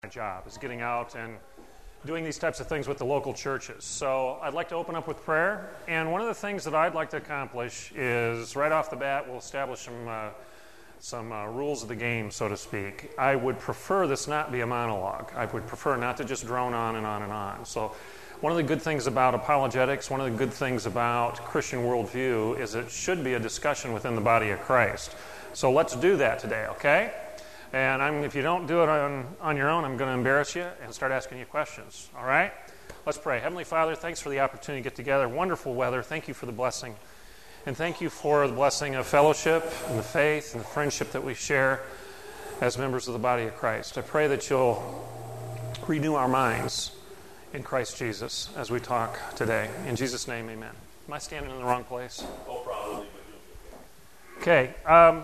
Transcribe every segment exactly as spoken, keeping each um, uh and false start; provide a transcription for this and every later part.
My job is getting out and doing these types of things with the local churches. So I'd like to open up with prayer. And one of the things that I'd like to accomplish is right off the bat, we'll establish some uh, some uh, rules of the game, so to speak. I would prefer this not be a monologue. I would prefer not to just drone on and on and on. So one of the good things about apologetics, one of the good things about Christian worldview is it should be a discussion within the body of Christ. So let's do that today, okay? And I'm, if you don't do it on, on your own, I'm going to embarrass you and start asking you questions. All right? Let's pray. Heavenly Father, thanks for the opportunity to get together. Wonderful weather. Thank you for the blessing. And thank you for the blessing of fellowship and the faith and the friendship that we share as members of the body of Christ. I pray that you'll renew our minds in Christ Jesus as we talk today. In Jesus' name, amen. Am I standing in the wrong place? Oh, probably. Okay. Um,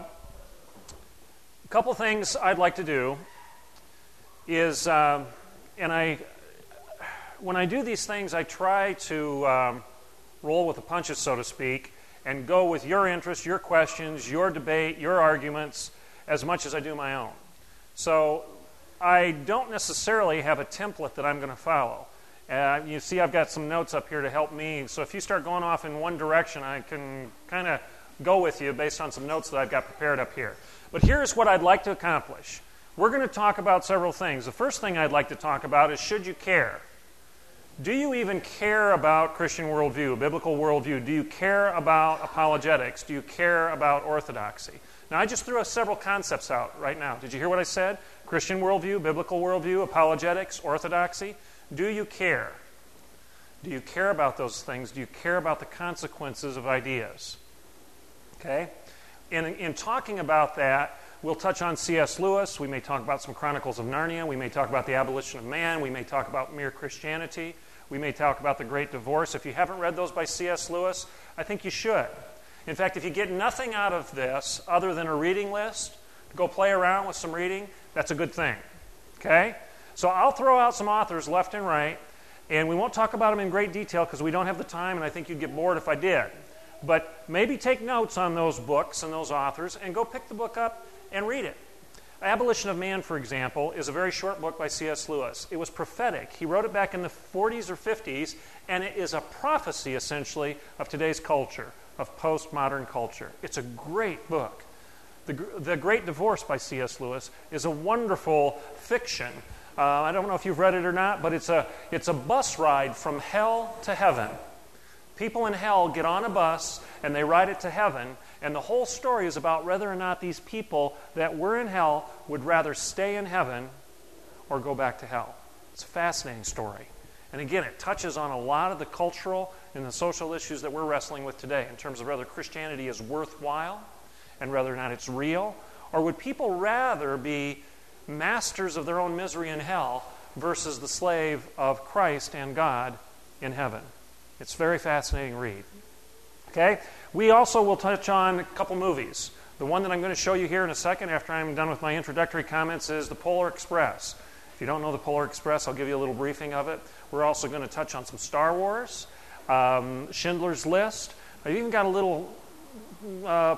A couple things I'd like to do is, um, and I, when I do these things, I try to um, roll with the punches, so to speak, and go with your interests, your questions, your debate, your arguments, as much as I do my own. So I don't necessarily have a template that I'm going to follow. Uh, you see, I've got some notes up here to help me. So if you start going off in one direction, I can kind of go with you based on some notes that I've got prepared up here. But here's what I'd like to accomplish. We're going to talk about several things. The first thing I'd like to talk about is, should you care? Do you even care about Christian worldview, biblical worldview? Do you care about apologetics? Do you care about orthodoxy? Now, I just threw several concepts out right now. Did you hear what I said? Christian worldview, biblical worldview, apologetics, orthodoxy. Do you care? Do you care about those things? Do you care about the consequences of ideas? Okay? In, in talking about that, we'll touch on C S Lewis. We may talk about some Chronicles of Narnia. We may talk about the abolition of man. We may talk about mere Christianity. We may talk about the Great Divorce. If you haven't read those by C S Lewis, I think you should. In fact, if you get nothing out of this other than a reading list, to go play around with some reading, that's a good thing. Okay? So I'll throw out some authors left and right, and we won't talk about them in great detail because we don't have the time, and I think you'd get bored if I did. But maybe take notes on those books and those authors and go pick the book up and read it. Abolition of Man, for example, is a very short book by C S Lewis. It was prophetic. He wrote it back in the forties or fifties, and it is a prophecy, essentially, of today's culture, of postmodern culture. It's a great book. The, the Great Divorce by C S Lewis is a wonderful fiction. Uh, I don't know if you've read it or not, but it's a, it's a bus ride from hell to heaven. People in hell get on a bus and they ride it to heaven, and the whole story is about whether or not these people that were in hell would rather stay in heaven or go back to hell. It's a fascinating story. And again, it touches on a lot of the cultural and the social issues that we're wrestling with today in terms of whether Christianity is worthwhile and whether or not it's real, or would people rather be masters of their own misery in hell versus the slave of Christ and God in heaven. It's a very fascinating read. Okay? We also will touch on a couple movies. The one that I'm going to show you here in a second after I'm done with my introductory comments is The Polar Express. If you don't know The Polar Express, I'll give you a little briefing of it. We're also going to touch on some Star Wars, um, Schindler's List. I've even got a little uh,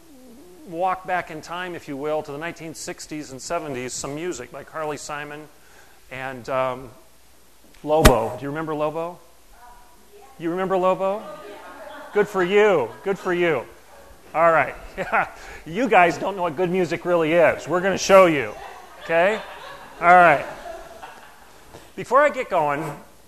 walk back in time, if you will, to the nineteen sixties and seventies, some music by Carly Simon and um, Lobo. Do you remember Lobo? You remember Lobo? Good for you. Good for you. All right. You guys don't know what good music really is. We're going to show you. Okay? All right. Before I get going,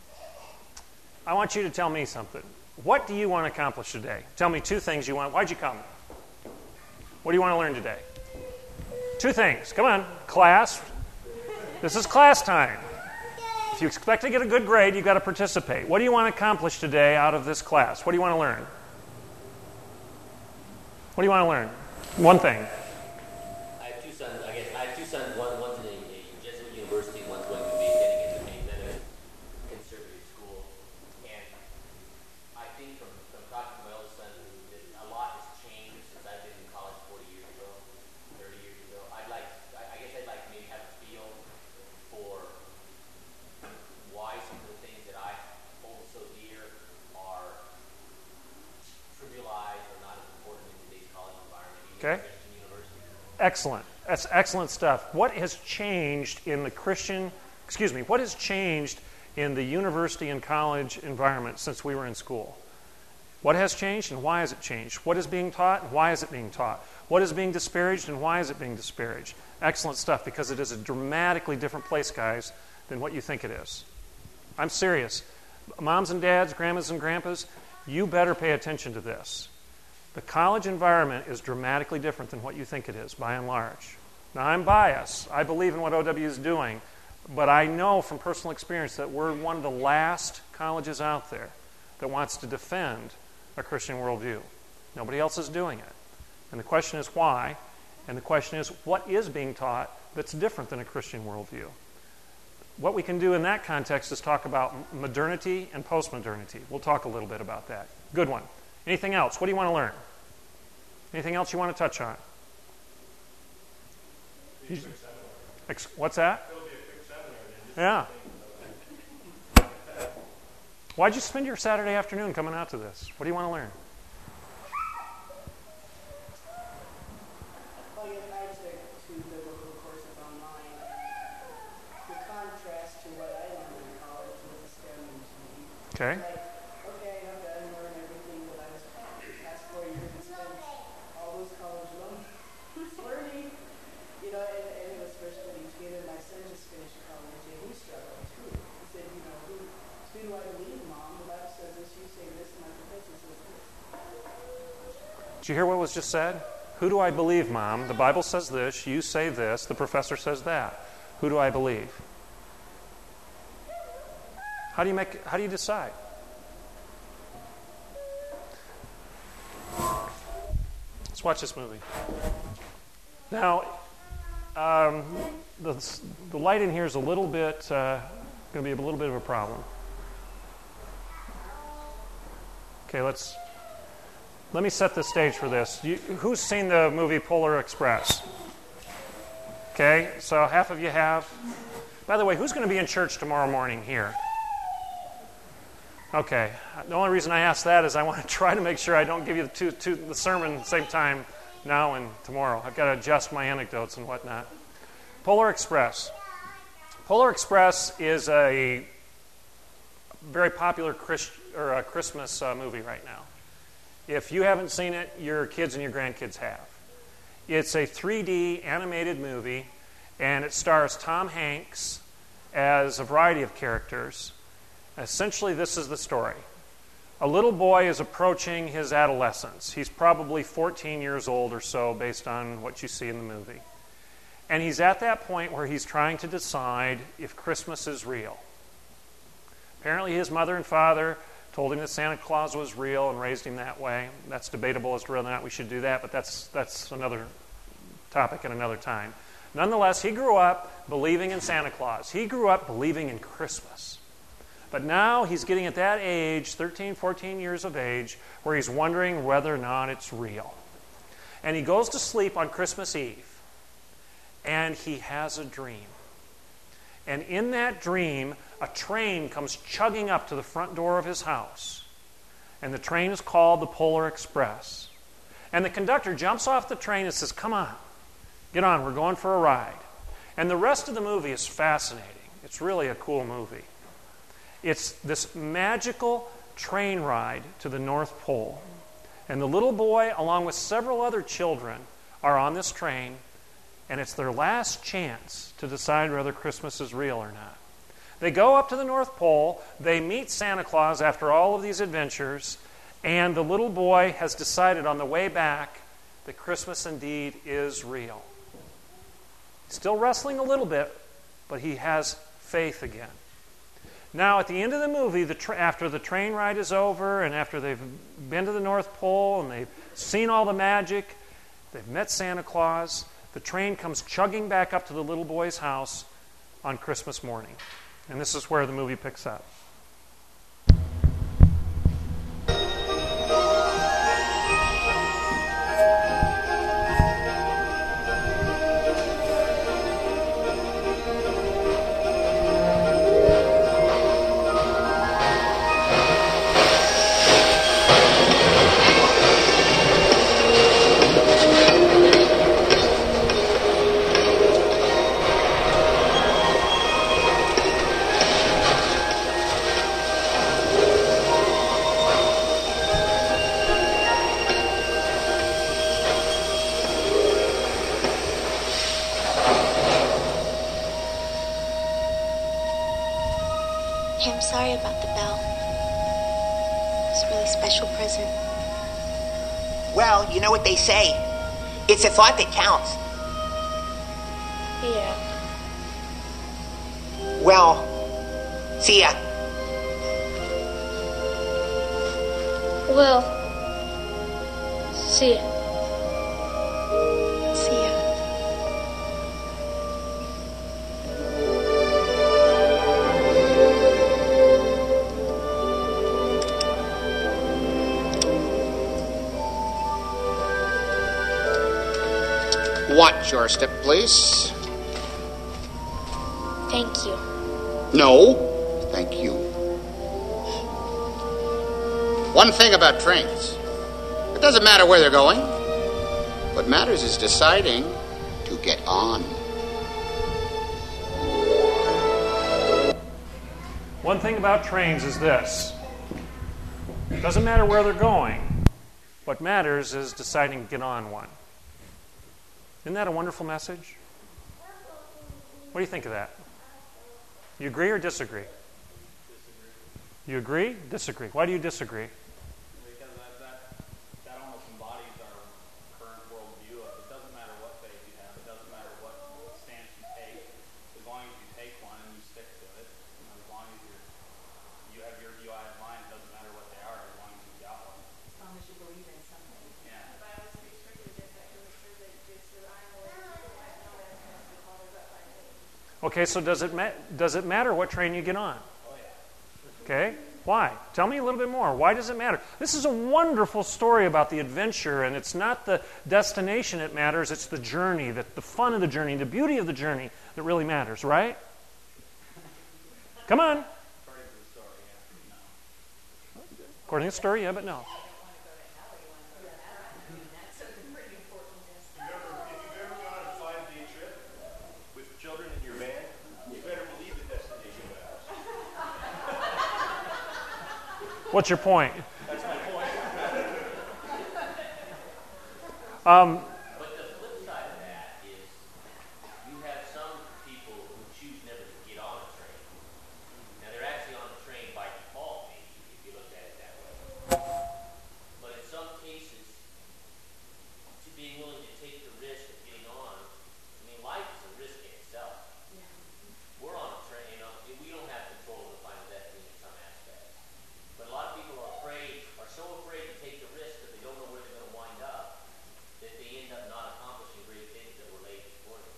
I want you to tell me something. What do you want to accomplish today? Tell me two things you want. Why'd you come? What do you want to learn today? Two things. Come on. Class. This is class time. If you expect to get a good grade, you've got to participate. What do you want to accomplish today out of this class? What do you want to learn? What do you want to learn? One thing. I have two sons. I guess I have two sons. One, one's in a, a Jesuit university. One's going to be getting into a conservative school. And I think from, from talking to my oldest son, that a lot has changed since I've been in college forty years ago, thirty years ago. I'd like, I, I guess I'd like to maybe have a feel for why some of the things that I hold so dear are trivialized or not as important in today's college environment. Okay. Excellent. That's excellent stuff. What has changed in the Christian excuse me, what has changed in the university and college environment since we were in school? What has changed and why has it changed? What is being taught and why is it being taught? What is being disparaged and why is it being disparaged? Excellent stuff, because it is a dramatically different place, guys, than what you think it is. I'm serious. Moms and dads, grandmas and grandpas, you better pay attention to this. The college environment is dramatically different than what you think it is, by and large. Now, I'm biased. I believe in what O W is doing, but I know from personal experience that we're one of the last colleges out there that wants to defend a Christian worldview. Nobody else is doing it. And the question is why, and the question is what is being taught that's different than a Christian worldview. What we can do in that context is talk about modernity and postmodernity. We'll talk a little bit about that. Good one. Anything else? What do you want to learn? Anything else you want to touch on? You, ex, what's that? Yeah. Why'd you spend your Saturday afternoon coming out to this? What do you want to learn? Well, you I took two biblical courses online. The contrast to what I learned in college was astounding to me. Okay. Like, okay, I have to unlearn everything that I was taught the past four years and spent all those college loans learning. You know, and, and it was first putting together. My son just finished college and he struggled too. He said, you know, who, who do I believe, Mom? The Bible says this, you say this, and my professor says this. Did you hear what was just said? Who do I believe, Mom? The Bible says this, you say this, the professor says that. Who do I believe? How do you make how do you decide? Let's watch this movie. Now, um, the, the light in here is a little bit uh, going to be a little bit of a problem. Okay, let's let me set the stage for this. You, who's seen the movie Polar Express? Okay, so half of you have. By the way, who's going to be in church tomorrow morning here? Okay, the only reason I ask that is I want to try to make sure I don't give you the, two, two, the sermon at the same time now and tomorrow. I've got to adjust my anecdotes and whatnot. Polar Express. Polar Express is a very popular Christ, or a Christmas uh, movie right now. If you haven't seen it, your kids and your grandkids have. It's a three D animated movie, and it stars Tom Hanks as a variety of characters. Essentially, this is the story. A little boy is approaching his adolescence. He's probably fourteen years old or so, based on what you see in the movie. And he's at that point where he's trying to decide if Christmas is real. Apparently, his mother and father told him that Santa Claus was real and raised him that way. That's debatable as to whether or not we should do that, but that's that's another topic at another time. Nonetheless, he grew up believing in Santa Claus. He grew up believing in Christmas. But now he's getting at that age, thirteen, fourteen years of age, where he's wondering whether or not it's real. And he goes to sleep on Christmas Eve, and he has a dream. And in that dream, a train comes chugging up to the front door of his house. And the train is called the Polar Express. And the conductor jumps off the train and says, "Come on, get on, we're going for a ride." And the rest of the movie is fascinating. It's really a cool movie. It's this magical train ride to the North Pole. And the little boy, along with several other children, are on this train, and it's their last chance to decide whether Christmas is real or not. They go up to the North Pole, they meet Santa Claus after all of these adventures, and the little boy has decided on the way back that Christmas indeed is real. Still wrestling a little bit, but he has faith again. Now, at the end of the movie, the tra- after the train ride is over and after they've been to the North Pole and they've seen all the magic, they've met Santa Claus, the train comes chugging back up to the little boy's house on Christmas morning. And this is where the movie picks up. Hey, I'm sorry about the bell. It's a really special present. Well, you know what they say. It's a thought that counts. Yeah. Well, see ya. Well, see ya. See ya. Watch your step, please. Thank you. No, thank you. One thing about trains. It doesn't matter where they're going. What matters is deciding to get on. One thing about trains is this. It doesn't matter where they're going. What matters is deciding to get on one. Isn't that a wonderful message? What do you think of that? You agree or disagree? Disagree. You agree? Disagree. Why do you disagree? Because that, that, that almost embodies our current worldview of it doesn't matter what faith you have, it doesn't matter what stance you take, as long as you take one and you stick to it, you know, as long as you're, you have your view, I have mine, it doesn't matter what they are, as long as you've got one. As long as you believe in something. Yeah. The Bible speaks strictly against that because it says that it's that I know that no man has to follow that by me. Okay, so does it ma- does it matter what train you get on? Oh, yeah. Okay? Why? Tell me a little bit more. Why does it matter? This is a wonderful story about the adventure, and it's not the destination that matters, it's the journey, the, the fun of the journey, the beauty of the journey that really matters, right? Come on. According to the story, yeah. No. According to the story, yeah, but no. What's your point? That's my point. Um, But the flip side of that is you have some people who choose never to get on a train. Now, they're actually on a train by default, maybe, if you look at it that way. But in some cases, to being willing to take the risk of getting on, I mean, life is a risk in itself. We're on a train, you know, we don't have control of the final destiny in some aspects. But a lot of people are afraid, are so afraid to take the risk that they don't know where they're going to wind up, that they end up not accomplishing great things that were laid before them.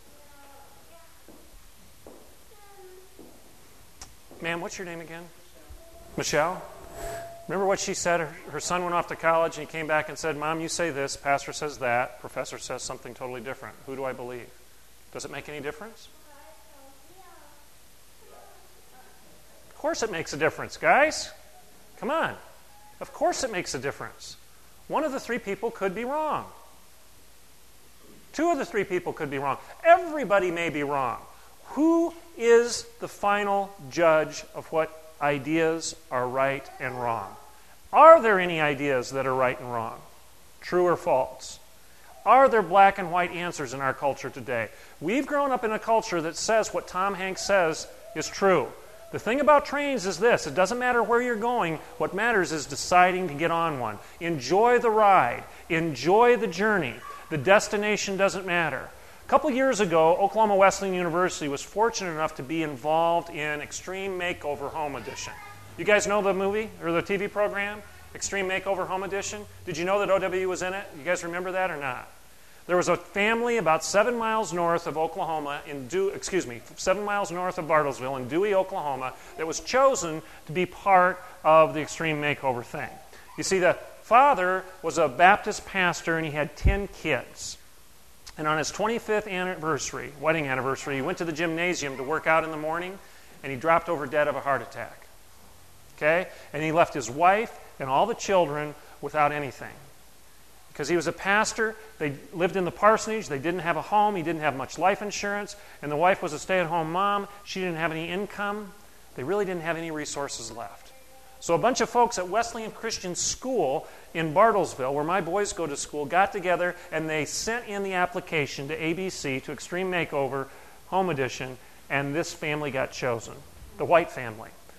Ma'am, what's your name again? Michelle? Remember what she said? Her, her son went off to college and he came back and said, Mom, you say this, Pastor says that, Professor says something totally different. Who do I believe? Does it make any difference? Of course it makes a difference, guys. Come on. Of course it makes a difference. One of the three people could be wrong. Two of the three people could be wrong. Everybody may be wrong. Who is the final judge of what ideas are right and wrong? Are there any ideas that are right and wrong? True or false? Are there black and white answers in our culture today? We've grown up in a culture that says what Tom Hanks says is true. The thing about trains is this. It doesn't matter where you're going. What matters is deciding to get on one. Enjoy the ride. Enjoy the journey. The destination doesn't matter. A couple years ago, Oklahoma Wesleyan University was fortunate enough to be involved in Extreme Makeover Home Edition. You guys know the movie or the T V program, Extreme Makeover Home Edition? Did you know that O W was in it? You guys remember that or not? There was a family about seven miles north of Oklahoma, in Dewey, excuse me, seven miles north of Bartlesville in Dewey, Oklahoma, that was chosen to be part of the Extreme Makeover thing. You see, the father was a Baptist pastor and he had ten kids. And on his twenty-fifth anniversary, wedding anniversary, he went to the gymnasium to work out in the morning and he dropped over dead of a heart attack. Okay? And he left his wife and all the children without anything. Because he was a pastor, they lived in the parsonage, they didn't have a home, he didn't have much life insurance, and the wife was a stay-at-home mom, she didn't have any income, they really didn't have any resources left. So a bunch of folks at Wesleyan Christian School in Bartlesville, where my boys go to school, got together and they sent in the application to A B C, to Extreme Makeover Home Edition, and this family got chosen, the White family.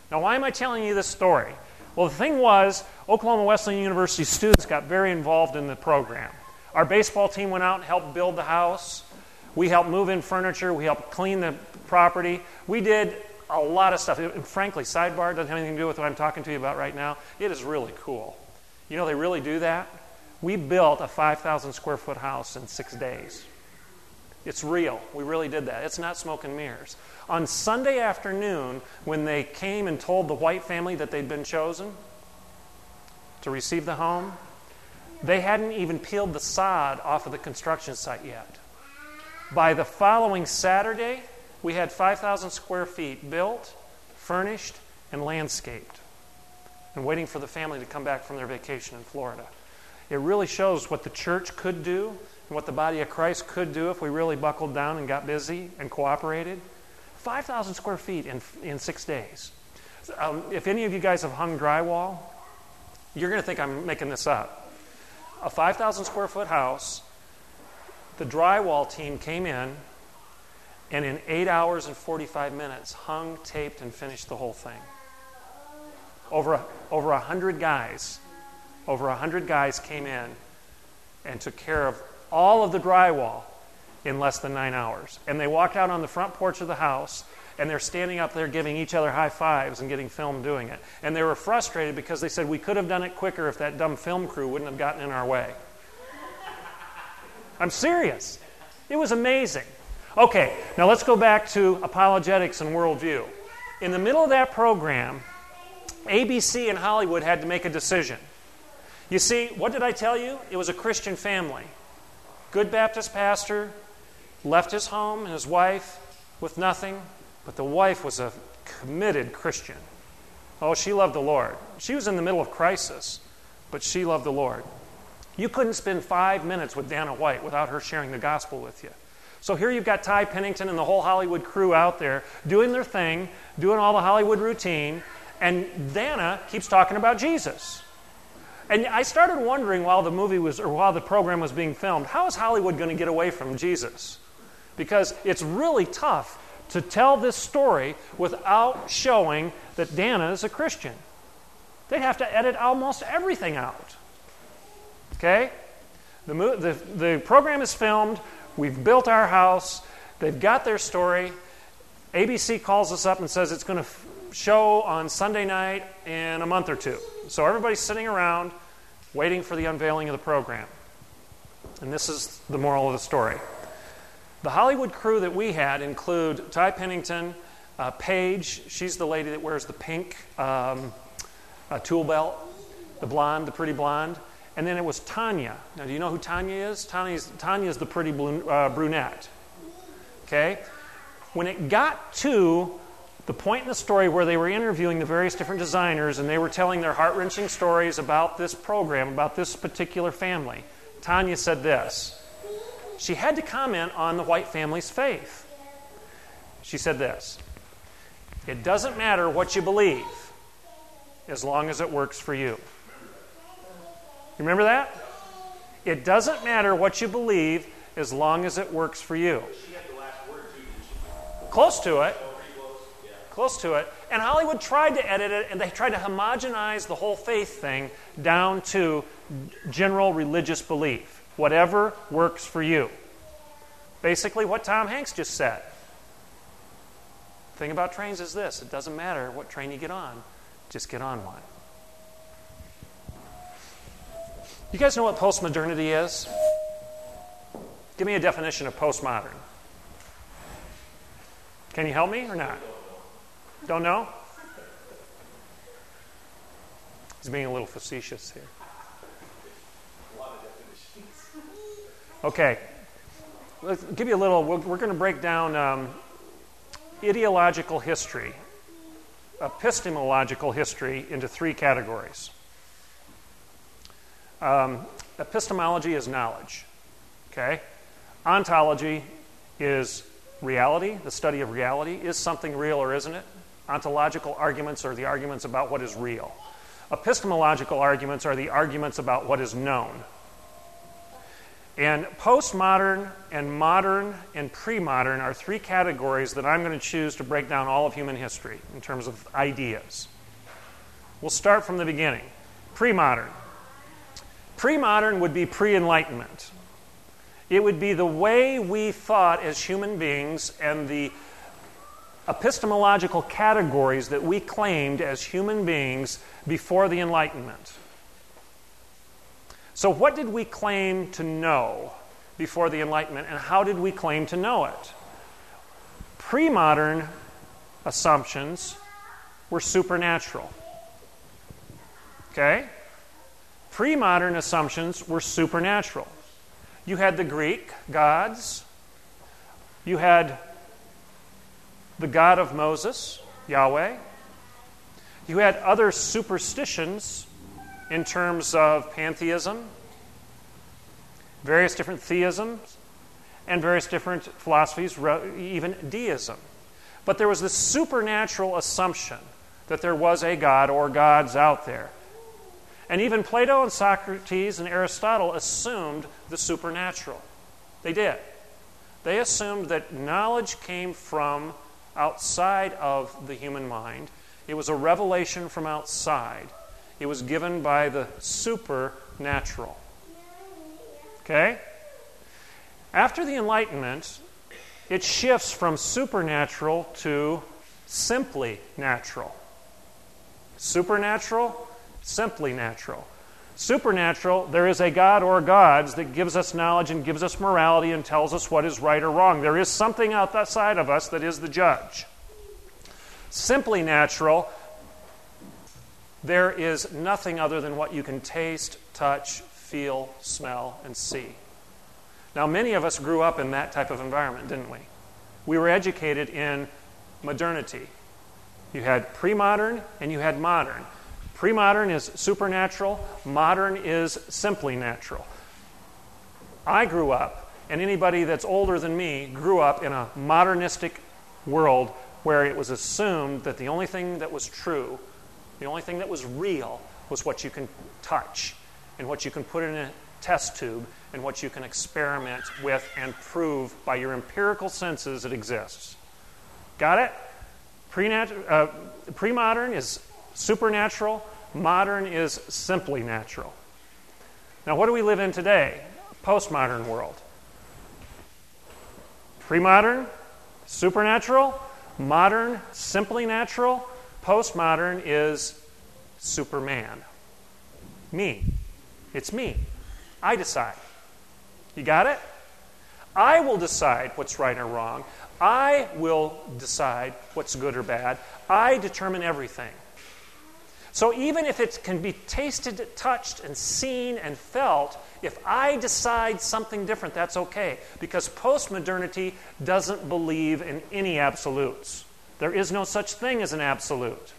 Now, why am I telling you this story? Well, the thing was, Oklahoma Wesleyan University students got very involved in the program. Our baseball team went out and helped build the house. We helped move in furniture. We helped clean the property. We did a lot of stuff. And frankly, sidebar, doesn't have anything to do with what I'm talking to you about right now. It is really cool. You know, they really do that. We built a five thousand square foot house in six days. It's real. We really did that. It's not smoke and mirrors. On Sunday afternoon, when they came and told the White family that they'd been chosen to receive the home, they hadn't even peeled the sod off of the construction site yet. By the following Saturday, we had five thousand square feet built, furnished, and landscaped, and waiting for the family to come back from their vacation in Florida. It really shows what the church could do and what the body of Christ could do if we really buckled down and got busy and cooperated. five thousand square feet in, in six days. Um, if any of you guys have hung drywall, you're going to think I'm making this up. A five thousand square foot house, the drywall team came in, and in eight hours and forty-five minutes, hung, taped, and finished the whole thing. Over a, over a hundred guys, over a hundred guys came in and took care of all of the drywall in less than nine hours. And they walked out on the front porch of the house, and they're standing up there giving each other high fives and getting filmed doing it. And they were frustrated because they said, we could have done it quicker if that dumb film crew wouldn't have gotten in our way. I'm serious. It was amazing. Okay, now let's go back to apologetics and worldview. In the middle of that program, A B C and Hollywood had to make a decision. You see, what did I tell you? It was a Christian family. Good Baptist pastor, left his home and his wife with nothing, but the wife was a committed Christian. Oh, she loved the Lord. She was in the middle of crisis, but she loved the Lord. You couldn't spend five minutes with Dana White without her sharing the gospel with you. So here you've got Ty Pennington and the whole Hollywood crew out there doing their thing, doing all the Hollywood routine, and Dana keeps talking about Jesus. And I started wondering while the movie was, or while the program was being filmed, how is Hollywood going to get away from Jesus? Because it's really tough to tell this story without showing that Dana is a Christian. They'd have to edit almost everything out. Okay? The, the, the program is filmed. We've built our house. They've got their story. A B C calls us up and says it's going to f- show on Sunday night in a month or two. So everybody's sitting around waiting for the unveiling of the program. And this is the moral of the story. The Hollywood crew that we had include Ty Pennington, uh, Paige. She's the lady that wears the pink um, uh, tool belt, the blonde, the pretty blonde. And then it was Tanya. Now, do you know who Tanya is? Tanya's, Tanya's the pretty blue, uh, brunette. Okay? When it got to the point in the story where they were interviewing the various different designers and they were telling their heart-wrenching stories about this program, about this particular family, Tanya said this. She had to comment on the White family's faith. She said this. It doesn't matter what you believe as long as it works for you. You remember that? It doesn't matter what you believe as long as it works for you. She had the last word too, didn't she? Close to it. Oh, pretty close. Yeah. Close to it. And Hollywood tried to edit it, and they tried to homogenize the whole faith thing down to general religious belief. Whatever works for you. Basically what Tom Hanks just said. The thing about trains is this. It doesn't matter what train you get on. Just get on one. You guys know what postmodernity is? Give me a definition of postmodern. Can you help me or not? Don't know? He's being a little facetious here. Okay. Let's give you a little, we're, we're going to break down um, ideological history, epistemological history into three categories. Um, epistemology is knowledge. Okay? Ontology is reality, the study of reality. Is something real or isn't it? Ontological arguments are the arguments about what is real. Epistemological arguments are the arguments about what is known. And postmodern and modern and pre-modern are three categories that I'm going to choose to break down all of human history in terms of ideas. We'll start from the beginning. Pre-modern. Pre-modern would be pre-Enlightenment. It would be the way we thought as human beings and the epistemological categories that we claimed as human beings before the Enlightenment. So what did we claim to know before the Enlightenment, and how did we claim to know it? Pre-modern assumptions were supernatural. Okay? Pre-modern assumptions were supernatural. You had the Greek gods. You had the God of Moses, Yahweh. You had other superstitions in terms of pantheism, various different theisms, and various different philosophies, even deism. But there was this supernatural assumption that there was a God or gods out there. And even Plato and Socrates and Aristotle assumed the supernatural. They did. They assumed that knowledge came from outside of the human mind. It was a revelation from outside. It was given by the supernatural. Okay? After the Enlightenment, it shifts from supernatural to simply natural. Supernatural, simply natural. Supernatural, there is a God or gods that gives us knowledge and gives us morality and tells us what is right or wrong. There is something outside of us that is the judge. Simply natural, there is nothing other than what you can taste, touch, feel, smell, and see. Now, many of us grew up in that type of environment, didn't we? We were educated in modernity. You had pre-modern and you had modern. Pre-modern is supernatural. Modern is simply natural. I grew up, and anybody that's older than me grew up in a modernistic world where it was assumed that the only thing that was true, the only thing that was real, was what you can touch and what you can put in a test tube and what you can experiment with and prove by your empirical senses it exists. Got it? Pre-nat- uh, pre-modern is supernatural. Modern is simply natural. Now, what do we live in today? Postmodern world. Pre-modern, supernatural. Modern, simply natural. Postmodern is Superman. Me. It's me. I decide. You got it? I will decide what's right or wrong. I will decide what's good or bad. I determine everything. So even if it can be tasted, touched, and seen and felt, if I decide something different, that's okay. Because postmodernity doesn't believe in any absolutes. There is no such thing as an absolute.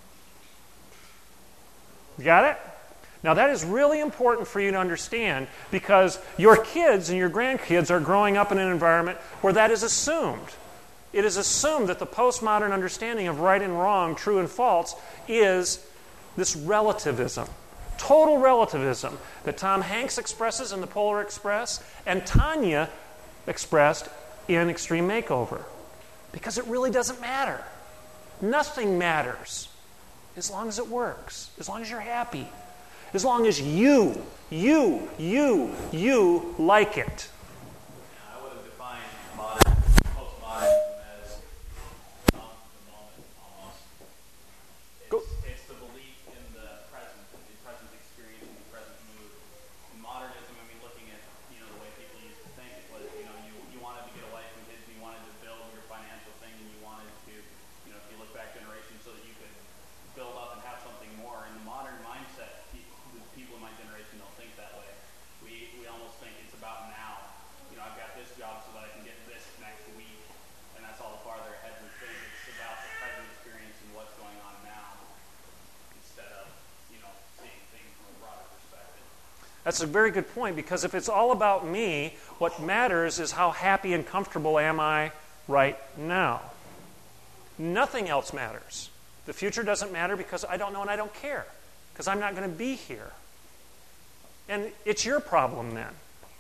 You got it? Now that is really important for you to understand because your kids and your grandkids are growing up in an environment where that is assumed. It is assumed that the postmodern understanding of right and wrong, true and false, is this relativism, total relativism that Tom Hanks expresses in The Polar Express and Tanya expressed in Extreme Makeover. Because it really doesn't matter. Nothing matters as long as it works, as long as you're happy, as long as you, you, you, you like it. Yeah, I would have defined modern, postmodernism as not the moment, almost. It's, Go. it's the belief in the present, the present experience, and the present mood. In modernism, I mean, looking at you know the way people used to think, it was you know you, you wanted to get away from kids, you wanted to build your financial thing, and you wanted to you know if you look back generations so that you could build up and have something more. In the modern mindset, people, people in my generation don't think that way. We we almost think it's about now. You know, I've got this job so that I can get this next week, and that's all the farther ahead we think. It's about the present experience and what's going on now, instead of you know seeing things from a broader perspective. That's a very good point because if it's all about me, what matters is how happy and comfortable am I right now. Nothing else matters. The future doesn't matter because I don't know and I don't care because I'm not going to be here. And it's your problem then.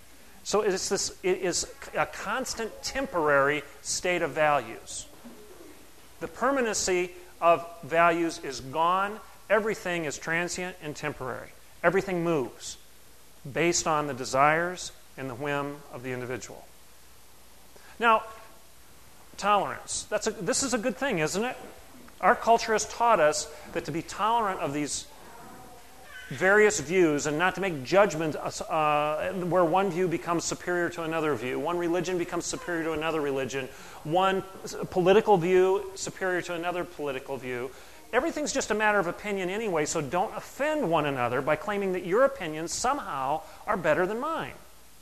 So it is, this, it is a constant temporary state of values. The permanency of values is gone. Everything is transient and temporary. Everything moves based on the desires and the whim of the individual. Now, tolerance. That's a, this is a good thing, isn't it? Our culture has taught us that to be tolerant of these various views and not to make judgment uh, where one view becomes superior to another view, one religion becomes superior to another religion, one political view superior to another political view. Everything's just a matter of opinion anyway, so don't offend one another by claiming that your opinions somehow are better than mine.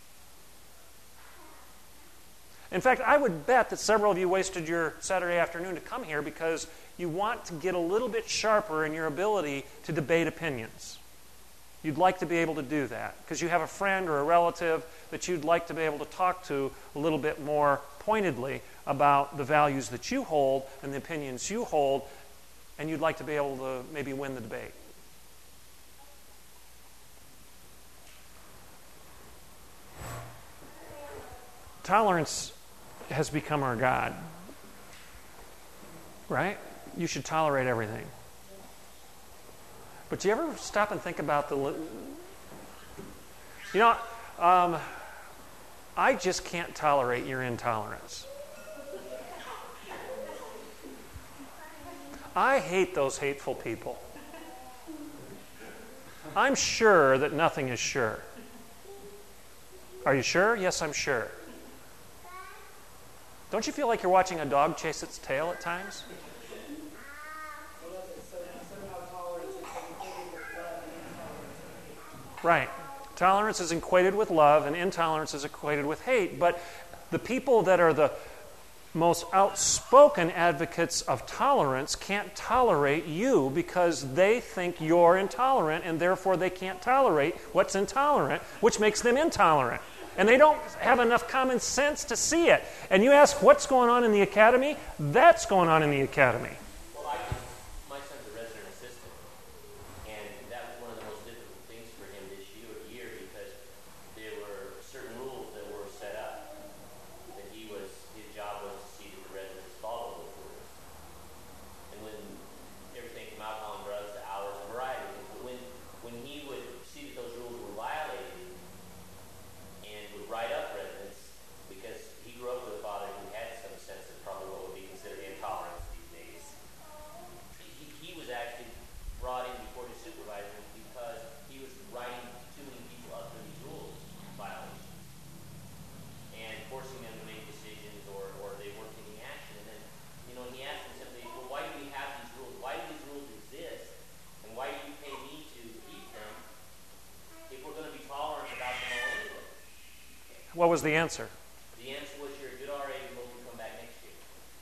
In fact, I would bet that several of you wasted your Saturday afternoon to come here because you want to get a little bit sharper in your ability to debate opinions. You'd like to be able to do that because you have a friend or a relative that you'd like to be able to talk to a little bit more pointedly about the values that you hold and the opinions you hold, and you'd like to be able to maybe win the debate. Tolerance has become our God, right? You should tolerate everything. But do you ever stop and think about the... You know, um, I just can't tolerate your intolerance. I hate those hateful people. I'm sure that nothing is sure. Are you sure? Yes, I'm sure. Don't you feel like you're watching a dog chase its tail at times? Right. Tolerance is equated with love, and intolerance is equated with hate. But the people that are the most outspoken advocates of tolerance can't tolerate you because they think you're intolerant, and therefore they can't tolerate what's intolerant, which makes them intolerant. And they don't have enough common sense to see it. And you ask, what's going on in the academy? That's going on in the academy. Well, I just, my son's a resident assistant, and that was one of the most difficult things for him this year, year because there were certain rules that were set up that he was, his job was to see that the residents followed those rules. And when everything came out on drugs, the hours, and variety, when when he would see that those rules were violated and would write up residents, because he grew up with a father who had some sense of probably what would be considered intolerance these days. He, he was actually brought in before his supervisor because he was writing too many people up for these rules violations and forcing them to make decisions, or, or they weren't taking action. And then, you know, he asked them simply, well, why do we have these rules? Why do these rules exist? And why do you pay me to keep them if we're going to be tolerant about them all anyway? What was the answer? The answer was, you're a good R A, and we'll come back next year.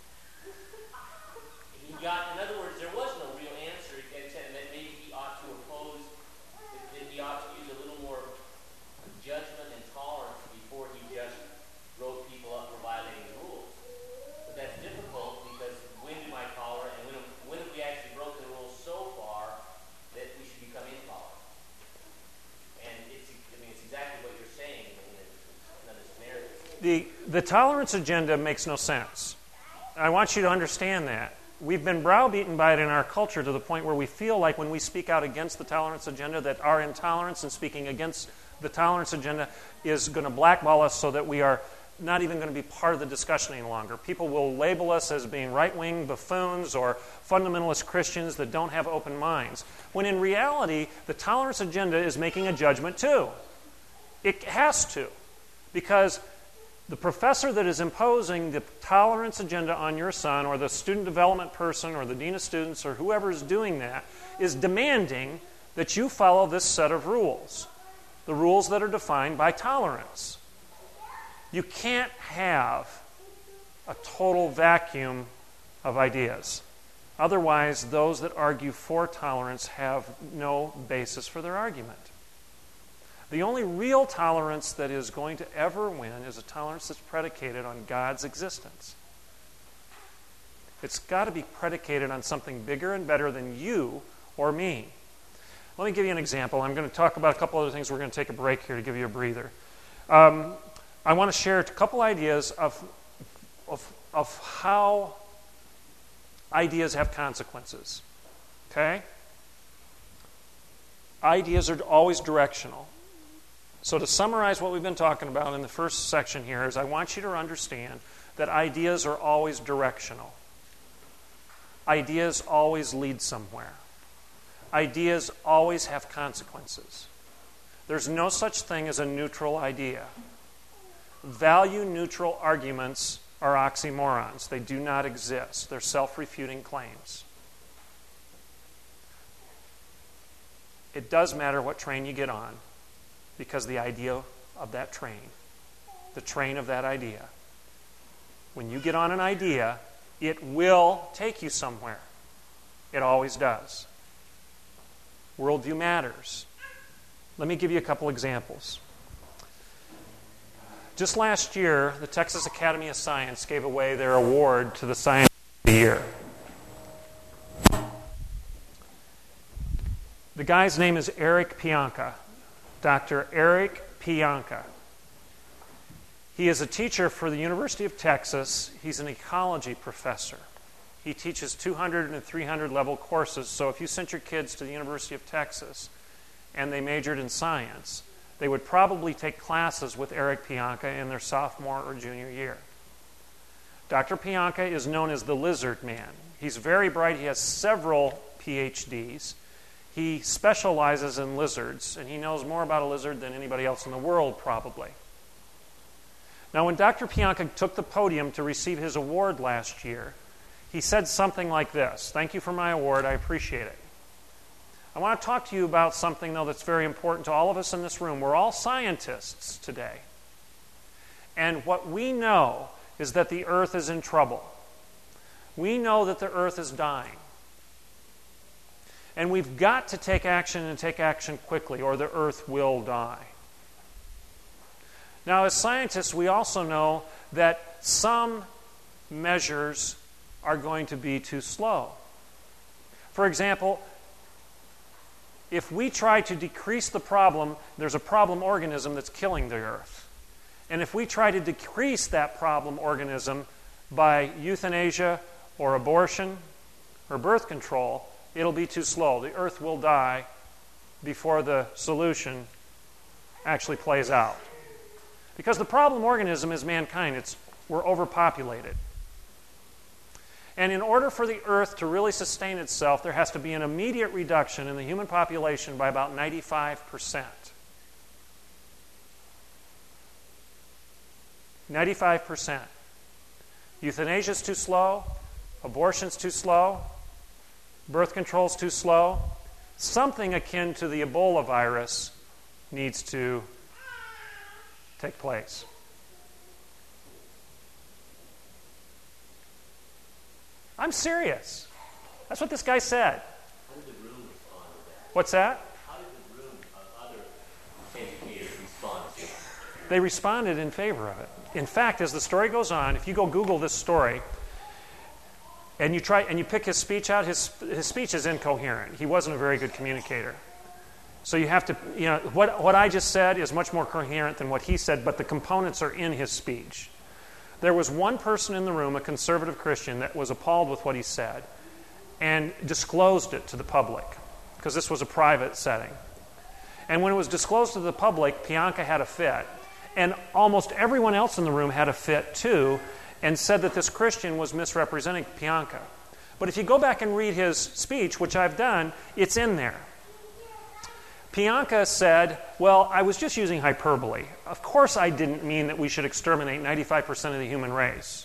He got, in other words, there was no real answer, except that maybe he ought to oppose, that he ought to use a little more judgment and tolerance before he just wrote people up for violating the rules. But that's difficult because when do I tolerate, and when have, when have we actually broken the rules so far that we should become intolerant? And it's, I mean, it's exactly what you're saying in another scenario. The, the tolerance agenda makes no sense. I want you to understand that. We've been browbeaten by it in our culture to the point where we feel like when we speak out against the tolerance agenda that our intolerance and speaking against the tolerance agenda is going to blackball us so that we are not even going to be part of the discussion any longer. People will label us as being right-wing buffoons or fundamentalist Christians that don't have open minds. When in reality, the tolerance agenda is making a judgment too. It has to. Because the professor that is imposing the tolerance agenda on your son, or the student development person, or the dean of students, or whoever is doing that, is demanding that you follow this set of rules. The rules that are defined by tolerance. You can't have a total vacuum of ideas. Otherwise, those that argue for tolerance have no basis for their argument. The only real tolerance that is going to ever win is a tolerance that's predicated on God's existence. It's got to be predicated on something bigger and better than you or me. Let me give you an example. I'm going to talk about a couple other things. We're going to take a break here to give you a breather. Um, I want to share a couple ideas of, of, of how ideas have consequences. Okay? Ideas are always directional. So to summarize what we've been talking about in the first section here is I want you to understand that ideas are always directional. Ideas always lead somewhere. Ideas always have consequences. There's no such thing as a neutral idea. Value-neutral arguments are oxymorons. They do not exist. They're self-refuting claims. It does matter what train you get on, because the idea of that train, the train of that idea, when you get on an idea, it will take you somewhere. It always does. Worldview matters. Let me give you a couple examples. Just last year, the Texas Academy of Science gave away their award to the Science of the Year. The guy's name is Eric Pianka, Doctor Eric Pianka. He is a teacher for the University of Texas. He's an ecology professor. He teaches two hundred and three hundred level courses. So if you sent your kids to the University of Texas and they majored in science, they would probably take classes with Eric Pianka in their sophomore or junior year. Doctor Pianka is known as the Lizard Man. He's very bright. He has several P H Ds. He specializes in lizards, and he knows more about a lizard than anybody else in the world, probably. Now, when Doctor Pianka took the podium to receive his award last year, he said something like this: "Thank you for my award. I appreciate it. I want to talk to you about something, though, that's very important to all of us in this room. We're all scientists today. And what we know is that the earth is in trouble. We know that the earth is dying. And we've got to take action and take action quickly, or the earth will die. Now, as scientists, we also know that some measures are going to be too slow. For example, if we try to decrease the problem, there's a problem organism that's killing the earth. And if we try to decrease that problem organism by euthanasia or abortion or birth control, it'll be too slow. The earth will die before the solution actually plays out. Because the problem organism is mankind. It's, we're overpopulated. And in order for the earth to really sustain itself, there has to be an immediate reduction in the human population by about ninety-five percent. ninety-five percent. Euthanasia is too slow. Abortion's too slow. Birth control's too slow. Something akin to the Ebola virus needs to take place. I'm serious. That's what this guy said. How did the room respond to that? What's that? How did the room of other educators respond to it? They responded in favor of it. In fact, as the story goes on, if you go Google this story and you try and you pick his speech out, his his speech is incoherent. He wasn't a very good communicator. So you have to, you know, what what I just said is much more coherent than what he said, but the components are in his speech. There was one person in the room, a conservative Christian, that was appalled with what he said and disclosed it to the public, because this was a private setting. And when it was disclosed to the public, Pianka had a fit. And almost everyone else in the room had a fit too, and said that this Christian was misrepresenting Pianka. But if you go back and read his speech, which I've done, it's in there. Pianka said, well, I was just using hyperbole. Of course I didn't mean that we should exterminate ninety-five percent of the human race.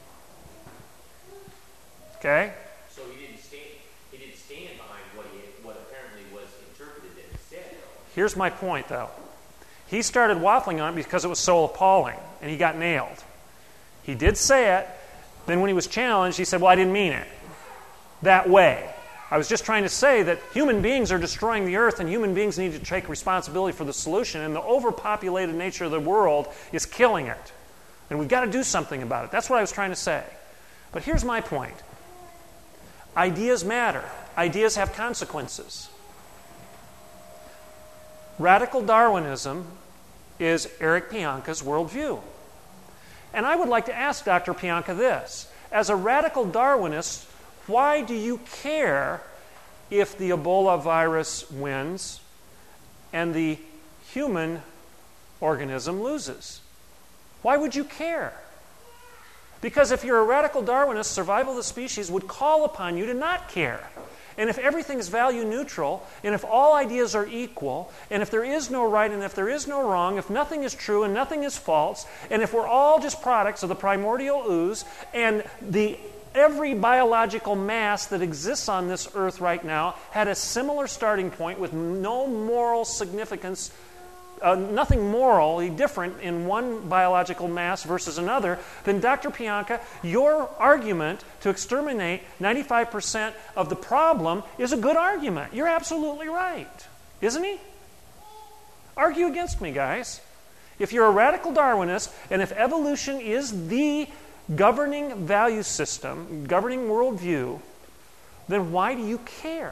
Okay? So he didn't stand, he didn't stand behind what, he, what apparently was interpreted that he said. Here's my point, though. He started waffling on it because it was so appalling, and he got nailed. He did say it. Then when he was challenged, he said, well, I didn't mean it that way. I was just trying to say that human beings are destroying the earth, and human beings need to take responsibility for the solution, and the overpopulated nature of the world is killing it. And we've got to do something about it. That's what I was trying to say. But here's my point. Ideas matter. Ideas have consequences. Radical Darwinism is Eric Pianka's worldview. And I would like to ask Doctor Pianka this. As a radical Darwinist, why do you care if the Ebola virus wins and the human organism loses? Why would you care? Because if you're a radical Darwinist, survival of the species would call upon you to not care. And if everything is value neutral, and if all ideas are equal, and if there is no right and if there is no wrong, if nothing is true and nothing is false, and if we're all just products of the primordial ooze, and the every biological mass that exists on this earth right now had a similar starting point with no moral significance, uh, nothing morally different in one biological mass versus another, then Doctor Pianka, your argument to exterminate ninety-five percent of the problem is a good argument. You're absolutely right, isn't he? Argue against me, guys. If you're a radical Darwinist, and if evolution is the governing value system, governing worldview, then why do you care?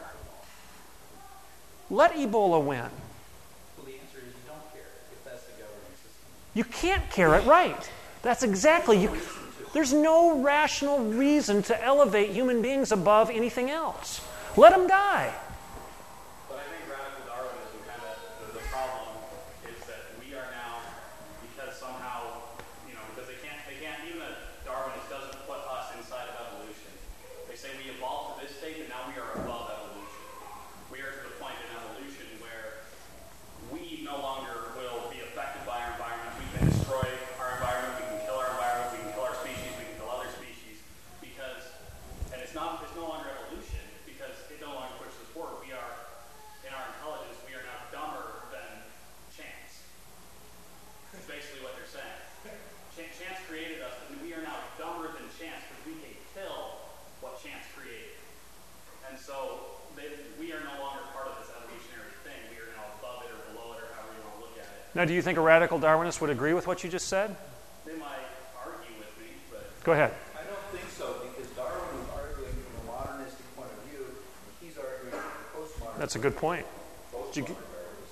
Let Ebola win. Well, the answer is you don't care if that's the governing system. You can't care it right. That's exactly you. There's no rational reason to elevate human beings above anything else. Let them die. But I think radical Darwinism kind of, the, the problem is that we are now, because somehow, you know, because they can't, they can't, even a Darwinist doesn't put us inside of evolution. They say we evolved to this state and now we are above evolution. We are to the point in evolution where we no longer will be affected by our environment. We can destroy our environment, we can kill our environment, we can kill our species, we can kill other species, because, and it's not, it's no longer evolution, because it no longer pushes us forward. We are, in our intelligence, we are now dumber than chance. That's basically what they're saying. Ch- chance created us, but we are now dumber than chance because we can kill what chance created. And so they, we are no longer part of this evolutionary thing. We are now above it or below it or however you want to look at it. Now, do you think a radical Darwinist would agree with what you just said? They might argue with me, but Go ahead. I don't think so, because Darwin was arguing from a modernistic point of view, and he's arguing from a postmodern. That's a good point. Did you,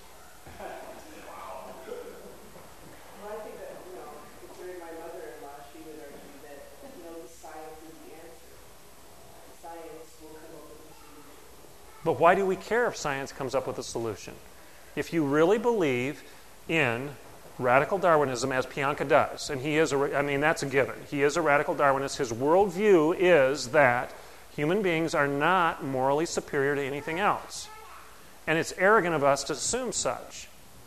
Well, I think that, you know, considering my mother-in-law, she would argue that, you know, science is the answer. Science will come up with a solution. but why do we care if science comes up with a solution? If you really believe in radical Darwinism, as Pianka does, and he is, a, I mean, that's a given. He is a radical Darwinist. His worldview is that human beings are not morally superior to anything else. And it's arrogant of us to assume such.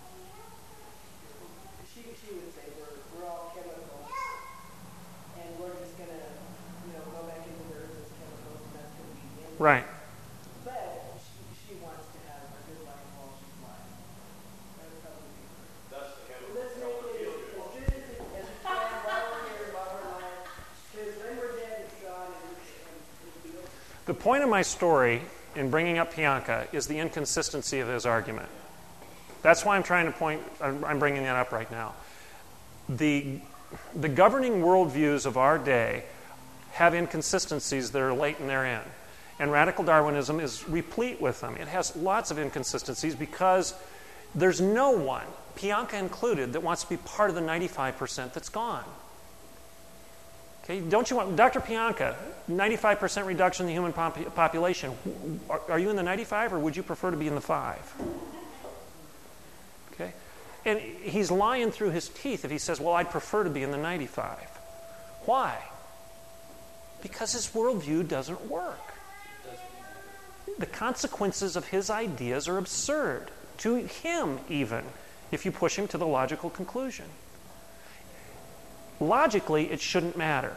She, she would say we're, we're all chemicals, and we're just going to, you know, go back into the earth as chemicals, and that's going to be the end. Right. But she, she wants to have a good life while she's alive. That would probably be her. that's the chemical. Let's make it as, as good as, it, as we can while we're here, while we're alive, because when we're dead, it's gone, and, and it'll be over. The point of my story in bringing up Pianka is the inconsistency of his argument. That's why I'm trying to point, I'm, I'm bringing that up right now. The, the governing worldviews of our day have inconsistencies that are latent therein. And radical Darwinism is replete with them. It has lots of inconsistencies because there's no one, Pianka included, that wants to be part of the ninety-five percent that's gone. Okay, don't you want, Doctor Pianka, ninety-five percent reduction in the human pop- population. Are, are you in the ninety-five or would you prefer to be in the five? Okay, and he's lying through his teeth if he says, well, I'd prefer to be in the ninety-five. Why? Because his worldview doesn't work. The consequences of his ideas are absurd, to him even, if you push him to the logical conclusion. Logically, it shouldn't matter.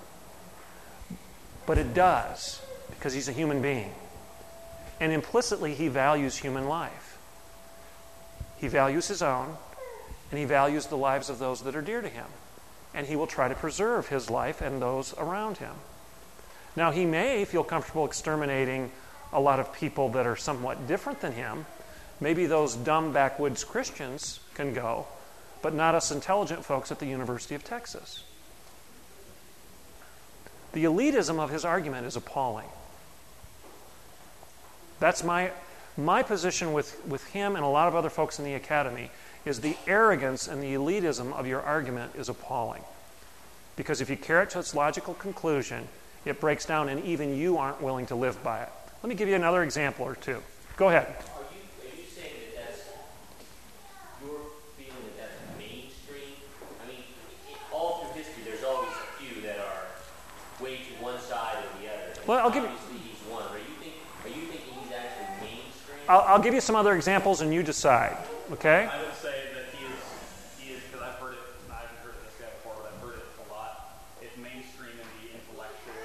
But it does, because he's a human being. And implicitly, he values human life. He values his own, and he values the lives of those that are dear to him. And he will try to preserve his life and those around him. Now, he may feel comfortable exterminating a lot of people that are somewhat different than him. Maybe those dumb backwoods Christians can go, but not us intelligent folks at the University of Texas. The elitism of his argument is appalling. That's my, my position with, with him and a lot of other folks in the academy, is the arrogance and the elitism of your argument is appalling. Because if you carry it to its logical conclusion, it breaks down and even you aren't willing to live by it. Let me give you another example or two. Go ahead. Are you, are you saying that that's, you're feeling that that's mainstream? I mean, it, all through history, there's always a few that are way to one side or the other. Well, I'll give you- Obviously, he's one. Are you, think, are you thinking he's actually mainstream? I'll, I'll give you some other examples and you decide. Okay? I would say that he is, he is, because I've heard it, and I haven't heard of this guy before, but I've heard it a lot. It's mainstream in the intellectual